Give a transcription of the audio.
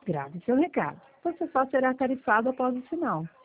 Grave seu recado. Você só será tarifado após o sinal.